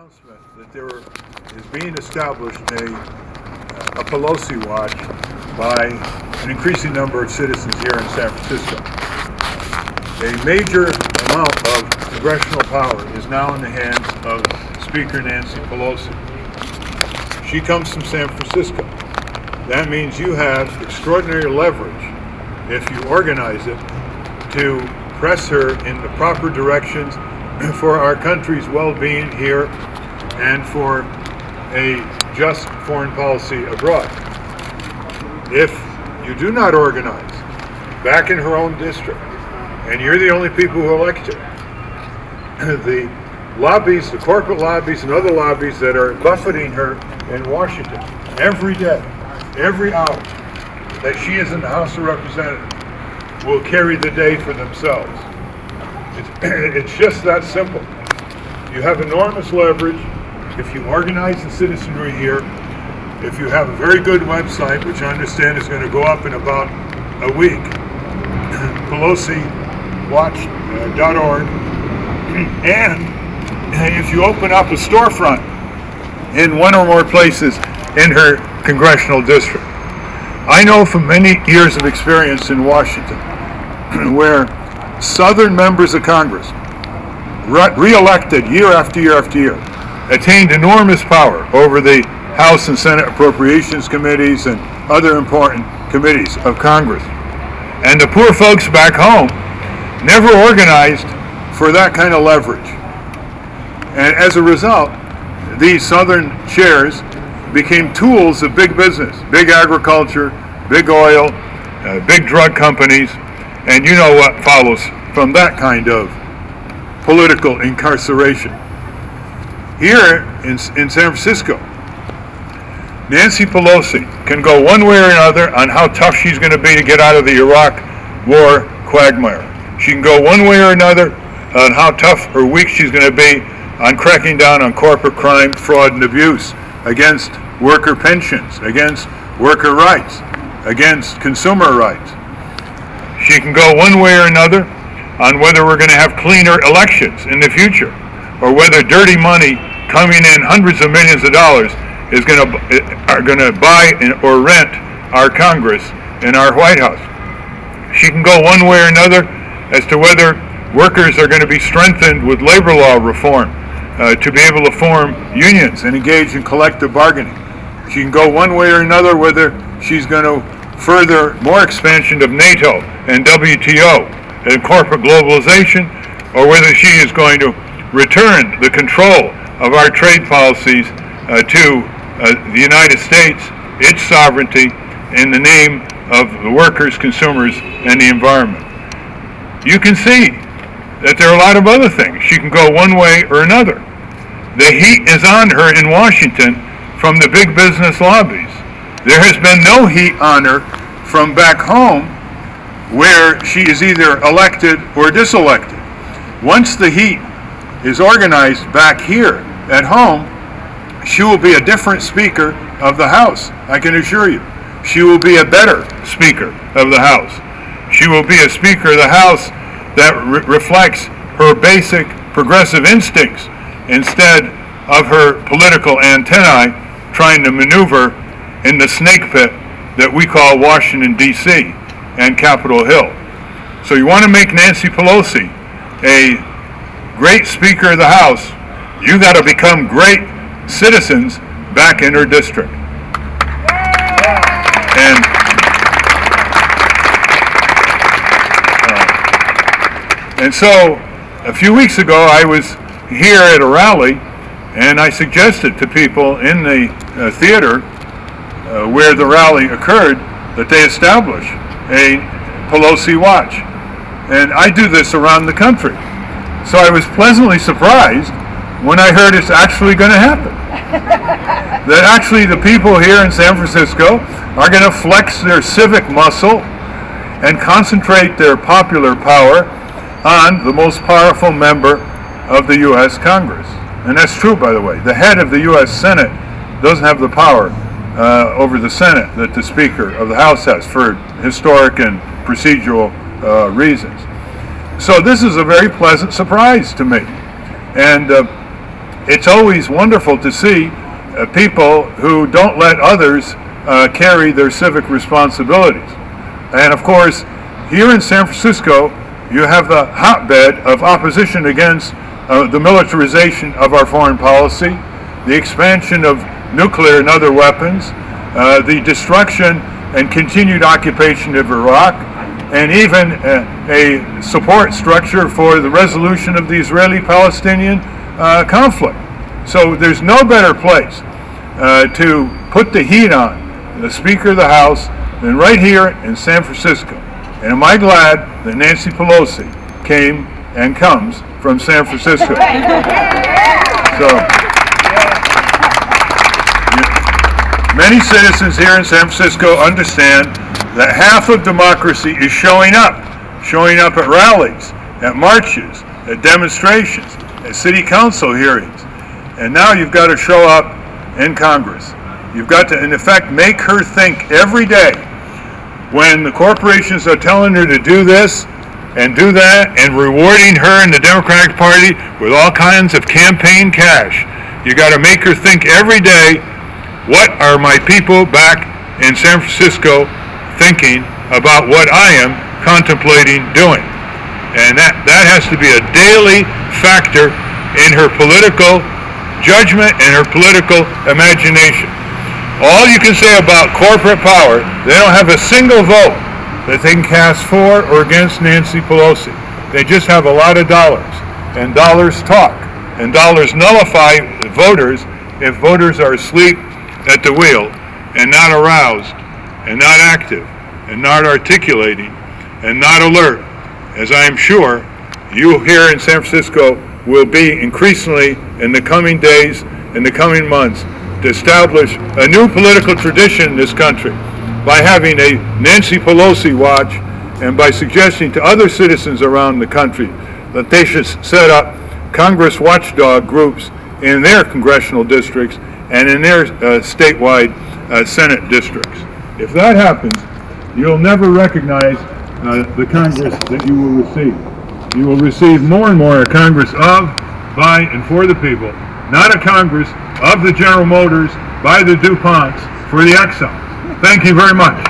announcement that there is being established a Pelosi Watch by an increasing number of citizens here in San Francisco. A major amount of congressional power is now in the hands of Speaker Nancy Pelosi. She comes from San Francisco. That means you have extraordinary leverage, if you organize it, to press her in the proper directions for our country's well-being here and for a just foreign policy abroad. If you do not organize back in her own district, and you're the only people who elect her, the lobbies, the corporate lobbies and other lobbies that are buffeting her in Washington every day, every hour that she is in the House of Representatives will carry the day for themselves. It's just that simple. You have enormous leverage if you organize the citizenry here, if you have a very good website, which I understand is going to go up in about a week, PelosiWatch.org, and if you open up a storefront in one or more places in her congressional district. I know from many years of experience in Washington where Southern members of Congress, re-elected year after year after year, attained enormous power over the House and Senate Appropriations Committees and other important committees of Congress. And the poor folks back home never organized for that kind of leverage. And as a result, these Southern chairs became tools of big business, big agriculture, big oil, big drug companies, and you know what follows from that kind of political incarceration. Here in San Francisco, Nancy Pelosi can go one way or another on how tough she's going to be to get out of the Iraq war quagmire. She can go one way or another on how tough or weak she's going to be on cracking down on corporate crime, fraud, and abuse, against worker pensions, against worker rights, against consumer rights. She can go one way or another on whether we're going to have cleaner elections in the future, or whether dirty money coming in hundreds of millions of dollars is going to buy or rent our Congress and our White House. She can go one way or another as to whether workers are going to be strengthened with labor law reform to be able to form unions and engage in collective bargaining. She can go one way or another whether she's going to further more expansion of NATO and WTO and corporate globalization, or whether she is going to return the control of our trade policies to the United States, its sovereignty, in the name of the workers, consumers, and the environment. You can see that there are a lot of other things. She can go one way or another. The heat is on her in Washington from the big business lobbies. There has been no heat on her from back home, where she is either elected or diselected. Once the heat is organized back here at home, she will be a different Speaker of the House, I can assure you. She will be a better Speaker of the House. She will be a Speaker of the House that reflects her basic progressive instincts instead of her political antennae trying to maneuver in the snake pit that we call Washington, D.C. and Capitol Hill. So you want to make Nancy Pelosi a great Speaker of the House, you got to become great citizens back in her district. And so a few weeks ago I was here at a rally, and I suggested to people in the theater where the rally occurred that they establish a Pelosi Watch. And I do this around the country. So I was pleasantly surprised when I heard it's actually going to happen. That actually the people here in San Francisco are going to flex their civic muscle and concentrate their popular power on the most powerful member of the U.S. Congress. And that's true, by the way. The head of the U.S. Senate doesn't have the power over the Senate that the Speaker of the House has for historic and procedural reasons. So this is a very pleasant surprise to me. And it's always wonderful to see people who don't let others carry their civic responsibilities. And of course, here in San Francisco, you have the hotbed of opposition against the militarization of our foreign policy, the expansion of nuclear and other weapons, the destruction and continued occupation of Iraq, and even a support structure for the resolution of the Israeli-Palestinian conflict. So there's no better place to put the heat on the Speaker of the House than right here in San Francisco. And am I glad that Nancy Pelosi came and comes from San Francisco. So, many citizens here in San Francisco understand that half of democracy is showing up at rallies, at marches, at demonstrations, at city council hearings. And now you've got to show up in Congress. You've got to, in effect, make her think every day when the corporations are telling her to do this and do that and rewarding her and the Democratic Party with all kinds of campaign cash. You got to make her think every day, what are my people back in San Francisco thinking about what I am contemplating doing? And that has to be a daily factor in her political judgment and her political imagination. All you can say about corporate power, they don't have a single vote that they can cast for or against Nancy Pelosi. They just have a lot of dollars, and dollars talk, and dollars nullify voters if voters are asleep at the wheel and not aroused and not active and not articulating and not alert, as I am sure you here in San Francisco will be increasingly in the coming days, in the coming months, to establish a new political tradition in this country by having a Nancy Pelosi watch and by suggesting to other citizens around the country that they should set up Congress watchdog groups in their congressional districts and in their statewide Senate districts. If that happens, you'll never recognize the Congress that you will receive. You will receive more and more a Congress of, by, and for the people, not a Congress of the General Motors, by the DuPonts, for the Exxons. Thank you very much.